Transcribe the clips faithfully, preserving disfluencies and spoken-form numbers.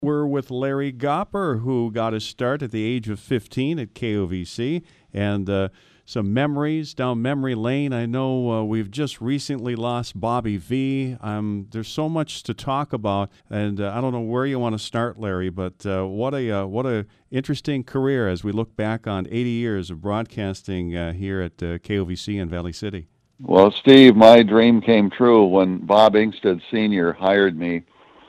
We're with Larry Gopper, who got his start at the age of fifteen at K O V C, and uh, some memories down memory lane. I know uh, we've just recently lost Bobby V. Um, there's so much to talk about, and uh, I don't know where you want to start, Larry, but uh, what a uh, what a interesting career as we look back on eighty years of broadcasting uh, here at uh, K O V C in Valley City. Well, Steve, my dream came true when Bob Ingstead Senior hired me.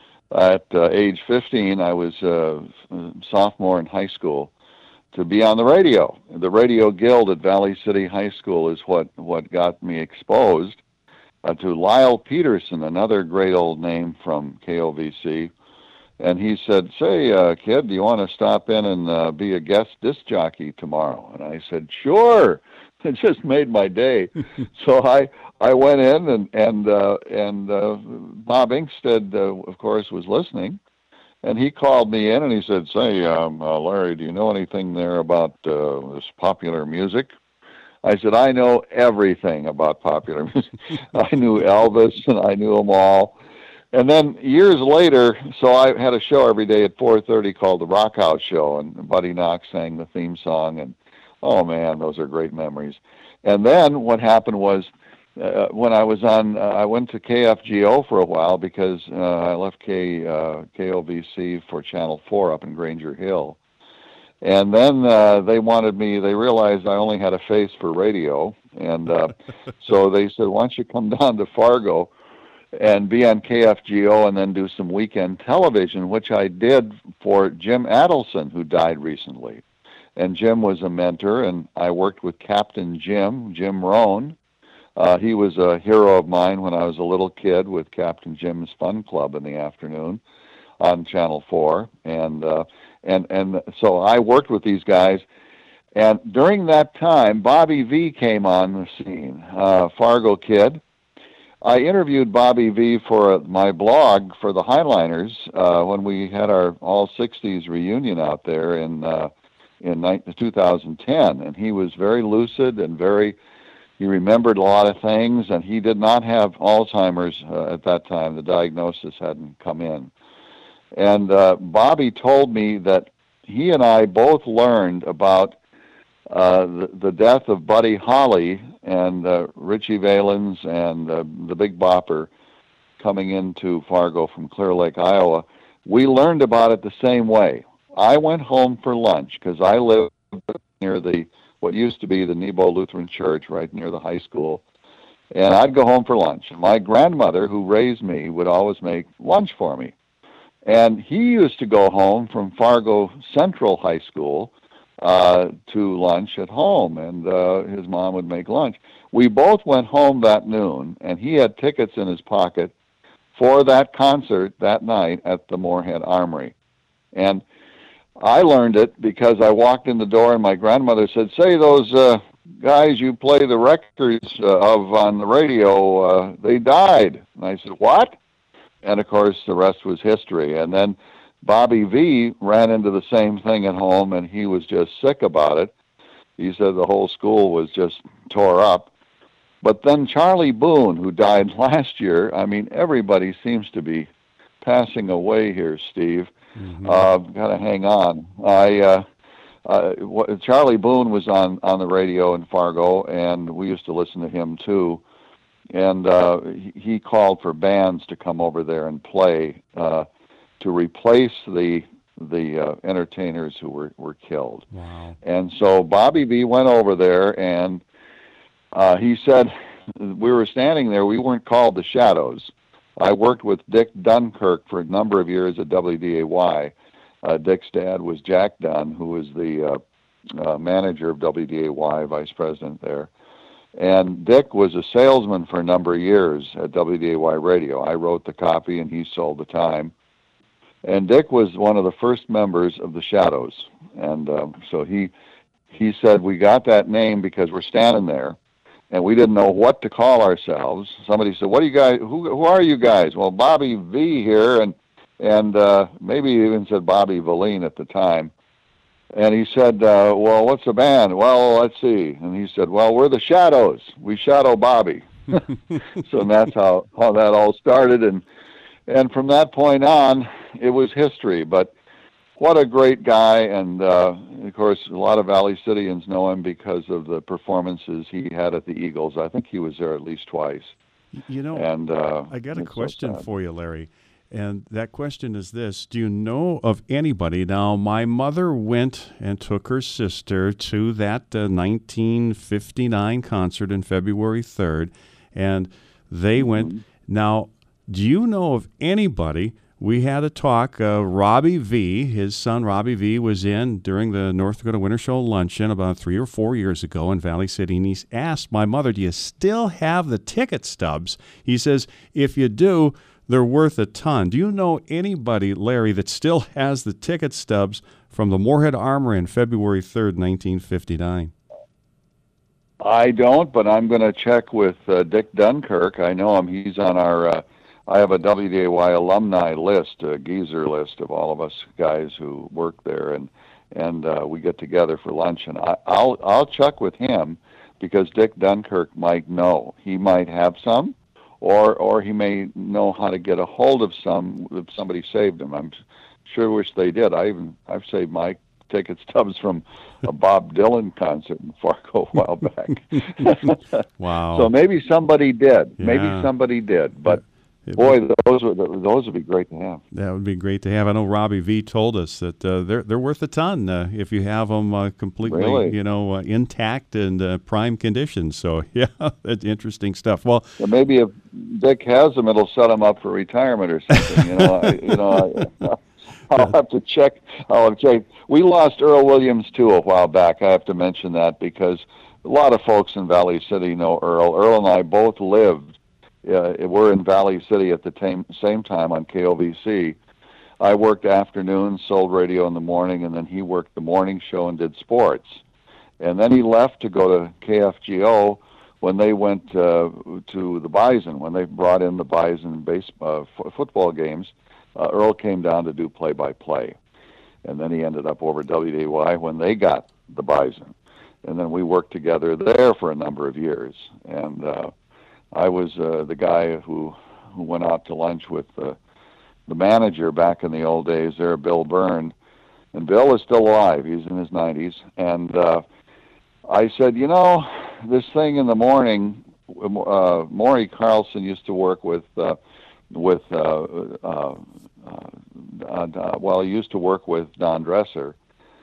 At uh, age fifteen, I was a sophomore in high school to be on the radio. The Radio Guild at Valley City High School is what, what got me exposed uh, to Lyle Peterson, another great old name from K O V C. And he said, say, uh, kid, do you want to stop in and uh, be a guest disc jockey tomorrow? And I said, sure. It just made my day. So I I went in, and and uh, and uh, Bob Ingstead, uh, of course, was listening, and he called me in and he said, "Say, um, uh, Larry, do you know anything there about uh, this popular music?" I said, "I know everything about popular music. I knew Elvis, and I knew them all." And then years later, so I had a show every day at four thirty called the Rock House Show, and Buddy Knox sang the theme song, and oh man, those are great memories. And then what happened was, uh, when I was on, uh, I went to K F G O for a while because uh, I left K uh, K O V C for Channel four up in Granger Hill. And then uh, they wanted me, they realized I only had a face for radio. And uh, so they said, why don't you come down to Fargo and be on K F G O and then do some weekend television, which I did for Jim Adelson, who died recently. And Jim was a mentor, and I worked with Captain Jim, Jim Rohn. Uh, he was a hero of mine when I was a little kid with Captain Jim's Fun Club in the afternoon on Channel four. And, uh, and, and so I worked with these guys. And during that time, Bobby V came on the scene, uh, Fargo kid. I interviewed Bobby V for uh, my blog for the Highliners uh, when we had our all sixties reunion out there in uh, in two thousand ten, and he was very lucid and very, he remembered a lot of things, and he did not have Alzheimer's uh, at that time. The diagnosis hadn't come in. And uh, Bobby told me that he and I both learned about uh, the, the death of Buddy Holly and uh, Richie Valens and uh, the Big Bopper coming into Fargo from Clear Lake, Iowa. We learned about it the same way. I went home for lunch because I lived near the what used to be the Nebo Lutheran Church, right near the high school, and I'd go home for lunch. And my grandmother, who raised me, would always make lunch for me. And he used to go home from Fargo Central High School uh, to lunch at home, and uh, his mom would make lunch. We both went home that noon, and he had tickets in his pocket for that concert that night at the Moorhead Armory. And I learned it because I walked in the door and my grandmother said, say, those uh, guys you play the records uh, of on the radio, uh, they died. And I said, what? And, of course, the rest was history. And then Bobby V ran into the same thing at home, and he was just sick about it. He said the whole school was just tore up. But then Charlie Boone, who died last year, I mean, everybody seems to be passing away here, Steve. Mm-hmm. Uh, gotta hang on. I uh, uh, what, Charlie Boone was on, on the radio in Fargo, and we used to listen to him too. And uh, he, he called for bands to come over there and play uh, to replace the the uh, entertainers who were, were killed. Wow. And so Bobby V went over there, and uh, he said, we were standing there. We weren't called the Shadows. I worked with Dick Dunkirk for a number of years at W D A Y. Uh, Dick's dad was Jack Dunn, who was the uh, uh, manager of W D A Y, vice president there. And Dick was a salesman for a number of years at W D A Y Radio. I wrote the copy, and he sold the time. And Dick was one of the first members of the Shadows. And um, so he he said, we got that name because we're standing there, and we didn't know what to call ourselves. Somebody said, what do you guys, who who are you guys? Well, Bobby V here, and and uh, maybe he even said Bobby Valine at the time. And he said, uh, well, what's the band? Well, let's see. And he said, well, we're the Shadows. We shadow Bobby. So that's how, how that all started. And and from that point on, it was history. But what a great guy, and uh, of course, a lot of Valley Cityans know him because of the performances he had at the Eagles. I think he was there at least twice. You know, and uh, I got a it's so question sad. for you, Larry. And that question is this. Do you know of anybody? Now, my mother went and took her sister to that uh, nineteen fifty-nine concert on February third, and they went. Mhm. Now, do you know of anybody? We had a talk. Uh, Robbie V, his son Robbie V, was in during the North Dakota Winter Show luncheon about three or four years ago in Valley City, and he asked my mother, do you still have the ticket stubs? He says, if you do, they're worth a ton. Do you know anybody, Larry, that still has the ticket stubs from the Moorhead Armory on February third, nineteen fifty-nine? I don't, but I'm going to check with uh, Dick Dunkirk. I know him. He's on our, uh, I have a W D A Y alumni list, a geezer list of all of us guys who work there, and and uh, we get together for lunch. And I, I'll I'll check with him because Dick Dunkirk might know. He might have some, or or he may know how to get a hold of some if somebody saved them. I'm sure wish they did. I even I've saved my ticket stubs from a Bob Dylan concert in Fargo a while back. Wow. So maybe somebody did. Yeah. Maybe somebody did. But It boy, would- those would those would be great to have. that would be great to have. I know Robbie V told us that uh, they're they're worth a ton uh, if you have them uh, completely, Really? you know, uh, intact and uh, prime condition. So yeah, that's interesting stuff. Well, Well, maybe if Dick has them, it'll set him up for retirement or something. You know, I, you know. I, I'll have to check. I'll have to check. We lost Earl Williams too a while back. I have to mention that because a lot of folks in Valley City know Earl. Earl and I both lived. Uh, we're in Valley City at the tam- same time on K O V C. I worked afternoons, sold radio in the morning, and then he worked the morning show and did sports. And then he left to go to K F G O when they went uh, to the Bison, when they brought in the Bison base, uh, f- football games. Uh, Earl came down to do play-by-play. And then he ended up over W D A Y when they got the Bison. And then we worked together there for a number of years. And uh, I was uh, the guy who, who went out to lunch with uh, the manager back in the old days there, Bill Byrne. And Bill is still alive. He's in his nineties. And uh, I said, you know, this thing in the morning, uh, Maury Carlson used to work with, uh, with uh, uh, uh, uh, well, he used to work with Don Dresser.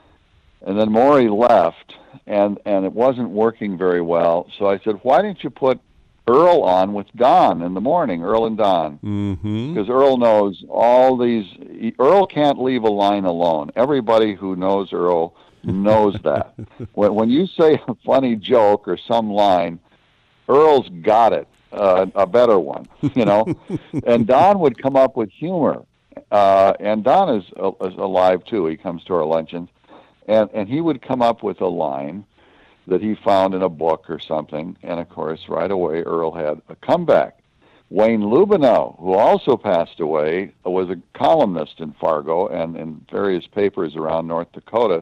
And then Maury left, and, and it wasn't working very well. So I said, why didn't you put Earl on with Don in the morning, Earl and Don? mm-hmm. Because Earl knows all these. Earl can't leave a line alone. Everybody who knows Earl knows that. when, when you say a funny joke or some line, Earl's got it, uh, a better one, you know. And Don would come up with humor. Uh, and Don is, uh, is alive, too. He comes to our luncheons. And, and he would come up with a line that he found in a book or something. And, of course, right away, Earl had a comeback. Wayne Lubinow, who also passed away, was a columnist in Fargo and in various papers around North Dakota.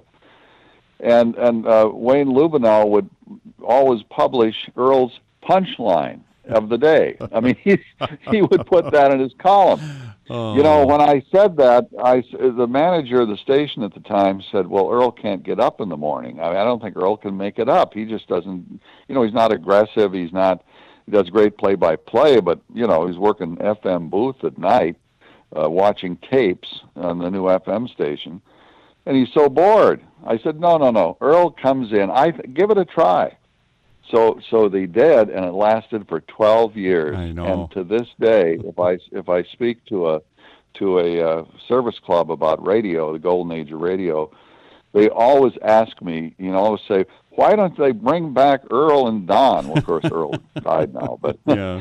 And, and uh, Wayne Lubinow would always publish Earl's punchline of the day. I mean, he, he would put that in his column. Oh. You know, when I said that, I, the manager of the station at the time said, well, Earl can't get up in the morning. I mean, I don't think Earl can make it up. He just doesn't, you know, he's not aggressive. He's not, he does great play-by-play, but, you know, he's working F M booth at night, uh, watching tapes on the new F M station, and he's so bored. I said, no, no, no. Earl comes in. I give it a try. So, so they did, and it lasted for twelve years. I know. And to this day, if I if I speak to a to a uh, service club about radio, the golden age of radio, they always ask me, you know, always say, why don't they bring back Earl and Don? Well, of course, Earl died now, but yeah.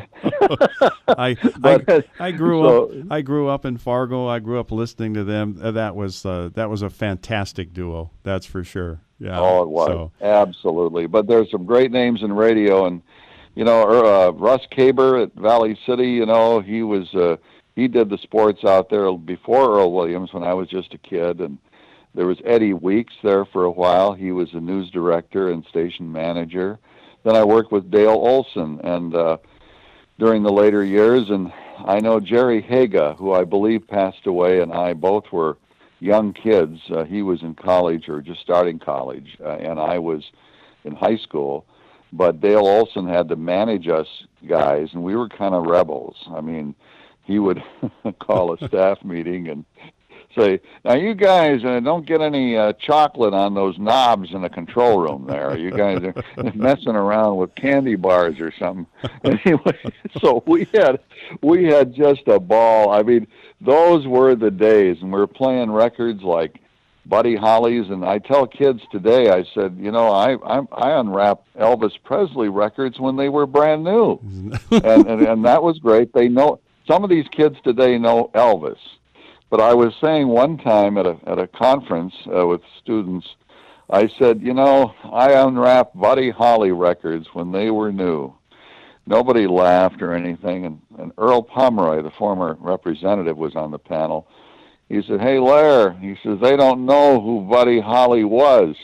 I, But, I I grew so- up I grew up in Fargo. I grew up listening to them. Uh, That was uh, that was a fantastic duo. That's for sure. Yeah. Oh, it was. So, Absolutely. But there's some great names in radio. And, you know, uh, Russ Caber at Valley City, you know, he was, uh, he did the sports out there before Earl Williams when I was just a kid. And there was Eddie Weeks there for a while. He was a news director and station manager. Then I worked with Dale Olson and uh, during the later years. And I know Jerry Haga, who I believe passed away, and I both were young kids. Uh, he was in college or just starting college, uh, and I was in high school. But Dale Olson had to manage us guys, and we were kind of rebels. I mean, he would call a staff meeting and say, now you guys uh, don't get any uh, chocolate on those knobs in the control room there. You guys are messing around with candy bars or something. Anyway, so we had we had just a ball. I mean, those were the days, and we were playing records like Buddy Holly's, and I tell kids today, I said, you know, I I, I unwrapped Elvis Presley records when they were brand new, and, and and that was great. They know, some of these kids today know Elvis. But I was saying one time at a at a conference uh, with students, I said, you know, I unwrapped Buddy Holly records when they were new. Nobody laughed or anything, and, and Earl Pomeroy, the former representative, was on the panel. He said, hey, Lair, he says, they don't know who Buddy Holly was.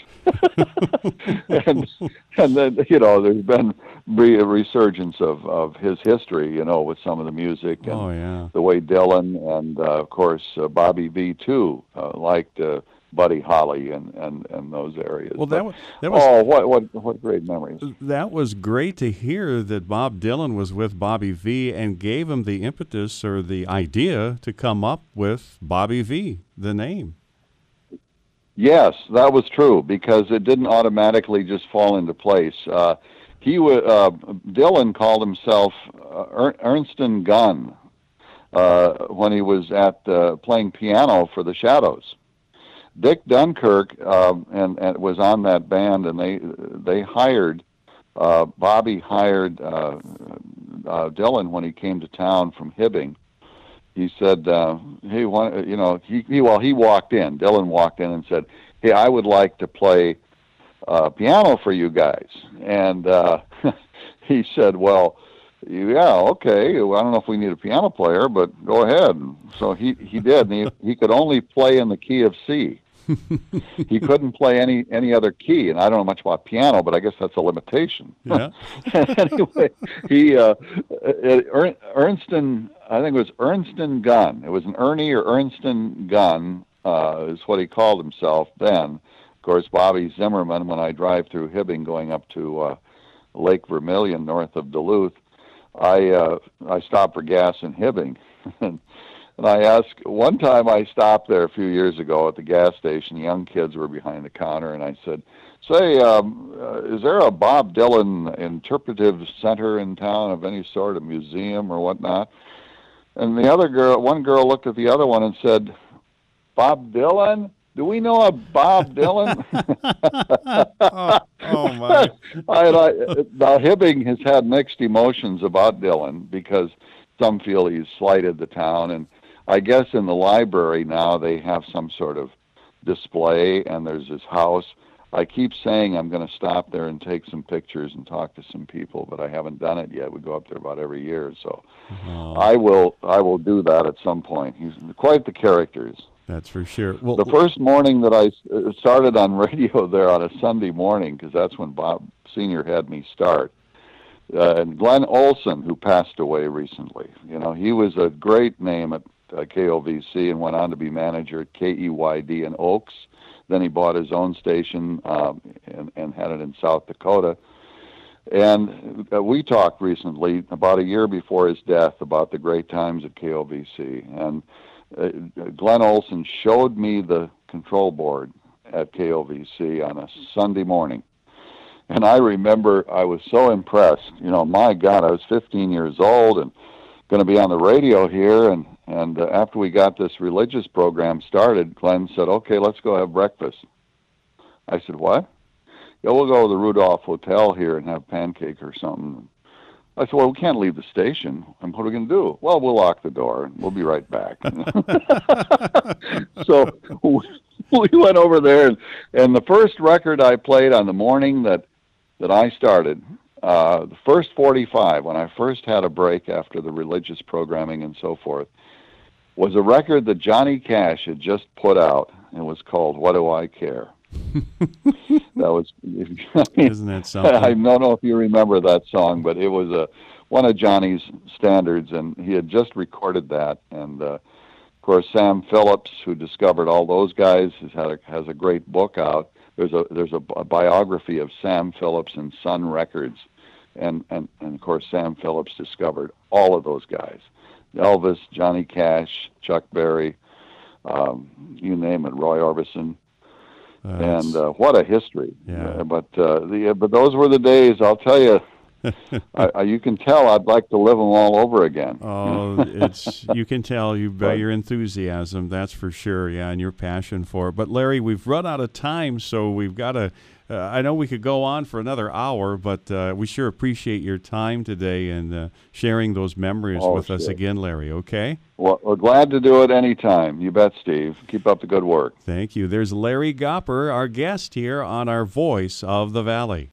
and, and then, you know, there's been re- a resurgence of, of his history, you know, with some of the music and oh, yeah. the way Dylan and, uh, of course, uh, Bobby V, too, uh, liked uh, Buddy Holly and, and, and those areas. Well, but, that was, that was oh, what what what great memories! That was great to hear that Bob Dylan was with Bobby V and gave him the impetus or the idea to come up with Bobby V, the name. Yes, that was true, because it didn't automatically just fall into place. Uh, he w- uh, Dylan called himself uh, er- Ernst Gunn uh, when he was at uh, playing piano for the Shadows. Dick Dunkirk um, and, and was on that band, and they they hired uh, Bobby hired uh, uh, Dylan when he came to town from Hibbing. He said, uh, "Hey, why, you know, he, he well he walked in. Dylan walked in and said, "Hey, I would like to play uh, piano for you guys." And uh, he said, "Well, yeah, okay. Well, I don't know if we need a piano player, but go ahead." And so he he did. And he he could only play in the key of C. He couldn't play any any other key, and I don't know much about piano, but I guess that's a limitation. Yeah. Anyway, he uh, er, Ernston, I think it was Ernston Gunn. It was an Ernie or Ernston Gunn uh, is what he called himself then. Of course, Bobby Zimmerman. When I drive through Hibbing, going up to uh, Lake Vermilion, north of Duluth, I uh, I stop for gas in Hibbing. And I asked, one time I stopped there a few years ago at the gas station. Young kids were behind the counter, and I said, say, um, uh, is there a Bob Dylan interpretive center in town of any sort, a museum or whatnot? And the other girl, one girl looked at the other one and said, Bob Dylan? Do we know a Bob Dylan? oh, oh, my. I, I, now, Hibbing has had mixed emotions about Dylan because some feel he's slighted the town, and I guess in the library now they have some sort of display, and there's this house. I keep saying I'm going to stop there and take some pictures and talk to some people, but I haven't done it yet. We go up there about every year, so oh. I will I will do that at some point. He's quite the character. That's for sure. Well, the first morning that I started on radio there on a Sunday morning, because that's when Bob Senior had me start, uh, and Glenn Olson, who passed away recently, you know, he was a great name at uh, K O V C and went on to be manager at K E Y D in Oaks. Then he bought his own station um, and, and had it in South Dakota. And uh, we talked recently, about a year before his death, about the great times at K O V C. And uh, Glenn Olson showed me the control board at K O V C on a Sunday morning. And I remember I was so impressed. You know, my God, I was fifteen years old and going to be on the radio here. And, and uh, after we got this religious program started, Glenn said, okay, let's go have breakfast. I said, what? Yeah, we'll go to the Rudolph Hotel here and have pancake or something. I said, well, we can't leave the station. And what are we going to do? Well, we'll lock the door and we'll be right back. So we went over there, and, and the first record I played on the morning that, that I started, uh, the first forty-five, when I first had a break after the religious programming and so forth, was a record that Johnny Cash had just put out. It was called What Do I Care? That was, I mean, isn't that something? I don't know if you remember that song, but it was a one of Johnny's standards, and he had just recorded that. And uh, of course, Sam Phillips, who discovered all those guys, has had a, has a great book out. There's a there's a, a biography of Sam Phillips in Sun Records, and, and and of course Sam Phillips discovered all of those guys: Elvis, Johnny Cash, Chuck Berry, um, you name it, Roy Orbison. Uh, and uh, what a history! Yeah. Uh, but uh, the but those were the days. I'll tell you. I, I, you can tell I'd like to live them all over again. Oh, it's you can tell you by your enthusiasm, that's for sure. Yeah, and your passion for it. But Larry, we've run out of time, so we've got to. Uh, I know we could go on for another hour, but uh, we sure appreciate your time today and uh, sharing those memories oh, with sure. us again, Larry. Okay. Well, we're glad to do it anytime. You bet, Steve. Keep up the good work. Thank you. There's Larry Gopper, our guest here on our Voice of the Valley.